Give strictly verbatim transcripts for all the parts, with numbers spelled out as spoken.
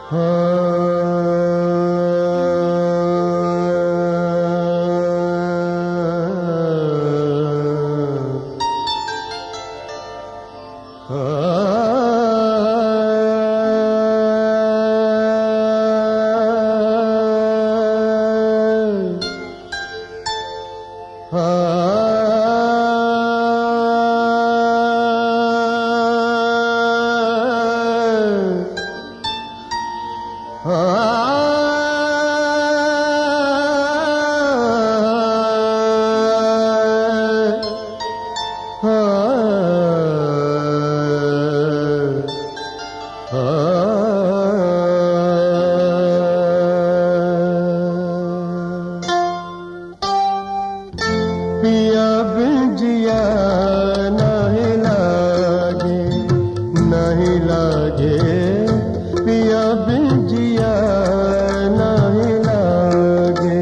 पिया बिन जिया नहीं लागे, नहीं लागे, पिया बिन जिया नहीं लागे।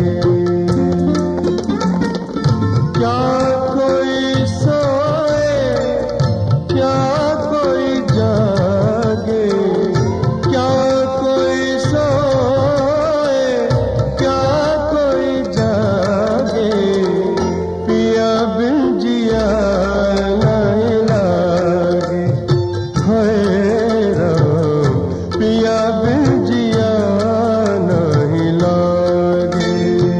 क्या कोई सोए, क्या कोई जागे, क्या कोई सोए, क्या कोई जागे, पिया बिन जिया नहीं लागे। हाय राम, पिया बिन जिया नहीं लागे।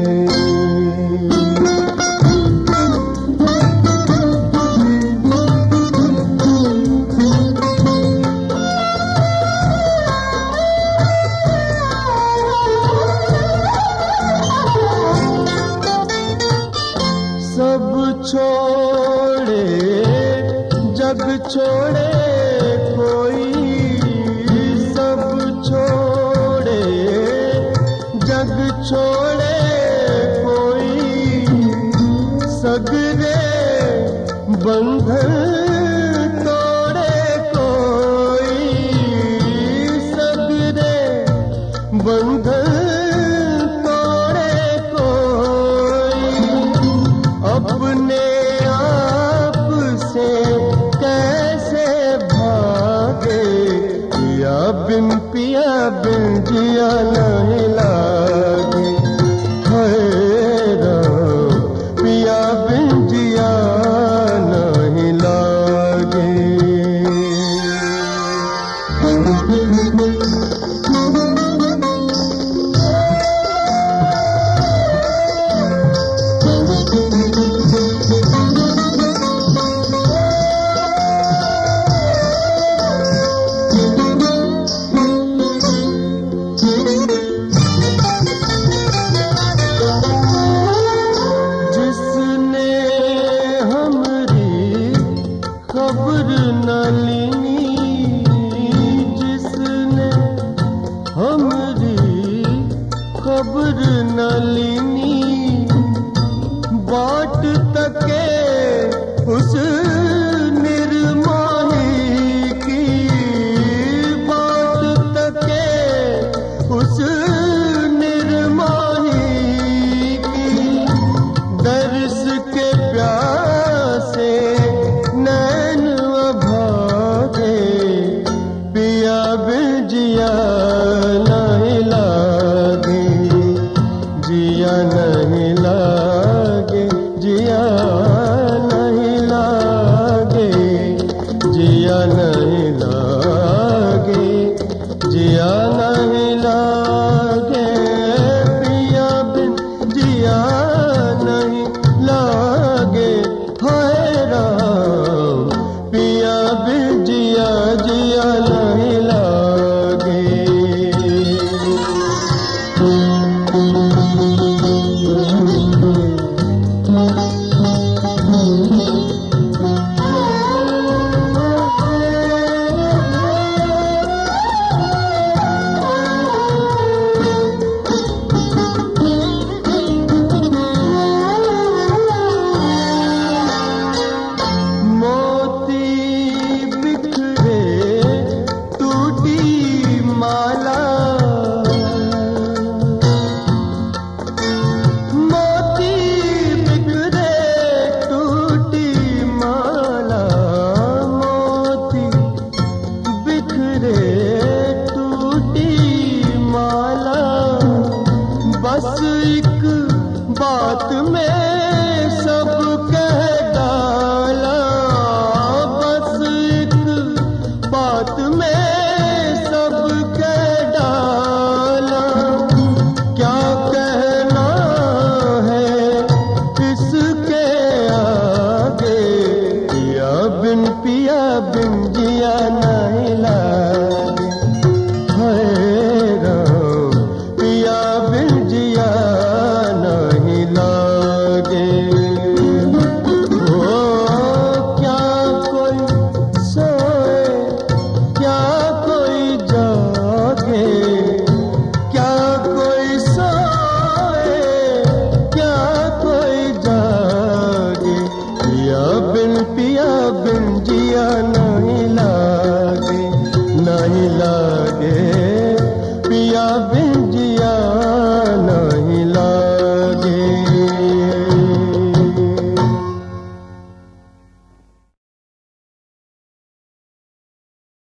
सब छोड़े जग छोड़े कोई, सब छोड़े जग छोड़े कोई, सगरे बंधन तोड़े कोई, सगरे बंधन अपने आप से कैसे भागे। पिया बिन पिया बिन जिया नहीं लागे। हाय राम, पिया बिन जिया नहीं लागे। जिसने हमरी खबर न लीनी, जिसने हमरी खबर न लीनी, बाट तके उस निर्मोही की, बाट तके उस निर्मोही की, दर्श के प्यासे नैन अभागे। पिया बिन जिया नहीं लागे, जिया नहीं लागे, जिया नहीं लागे, जिया नहीं लागे।